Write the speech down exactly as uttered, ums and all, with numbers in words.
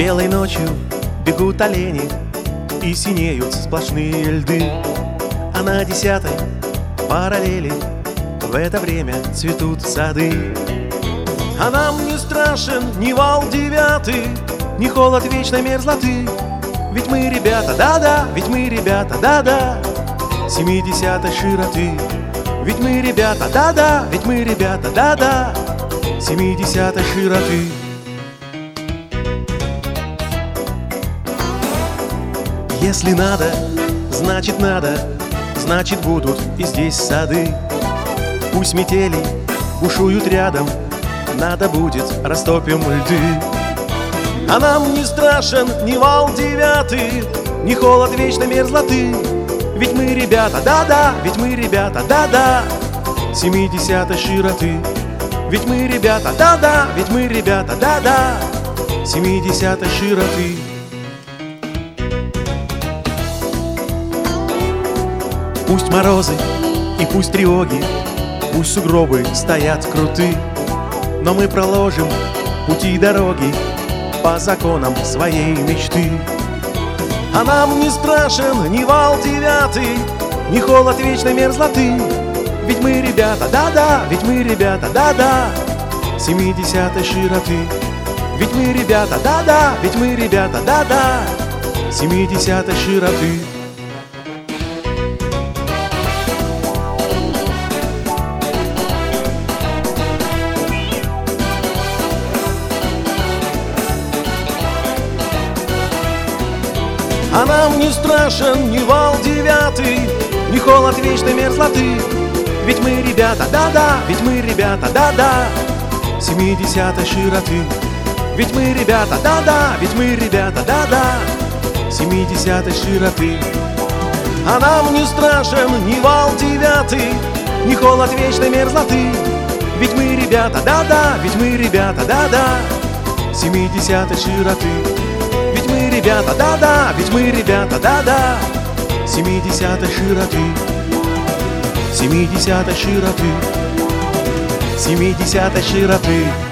Белой ночью бегут олени, и синеют сплошные льды. А на десятой параллели в это время цветут сады. А нам не страшен ни вал девятый, ни холод вечной мерзлоты. Ведь мы ребята, да-да, ведь мы ребята, да-да, семидесятой широты. Ведь мы ребята, да-да, ведь мы ребята, да-да, семидесятой широты. Если надо, значит надо, значит будут и здесь сады. Пусть метели бушуют рядом, надо будет, растопим льды. А нам не страшен ни вал девятый, ни холод вечной мерзлоты. Ведь мы ребята, да-да, ведь мы ребята, да-да, семидесятой широты. Ведь мы ребята, да-да, ведь мы ребята, да-да, семидесятой широты. Пусть морозы и пусть тревоги, пусть сугробы стоят круты, но мы проложим пути и дороги по законам своей мечты. А нам не страшен ни вал девятый, ни холод вечной мерзлоты. Ведь мы ребята, да-да, ведь мы ребята, да-да, семидесятой широты. Ведь мы ребята, да-да, ведь мы ребята, да-да, семидесятой широты. А нам не страшен ни вал девятый, ни холод вечной мерзлоты. Ведь мы ребята, да-да, ведь мы ребята, да-да, семидесятой широты. Ведь мы ребята, да-да, ведь мы ребята, да-да, семидесятой широты. А нам не страшен ни вал девятый, ни холод вечной мерзлоты. Ведь мы ребята, да-да, ведь мы ребята, да-да, семидесятой широты. Ведь мы ребята, да-да, ведь мы ребята, да-да, семидесятой широты. Семидесятой широты, семидесятой широты.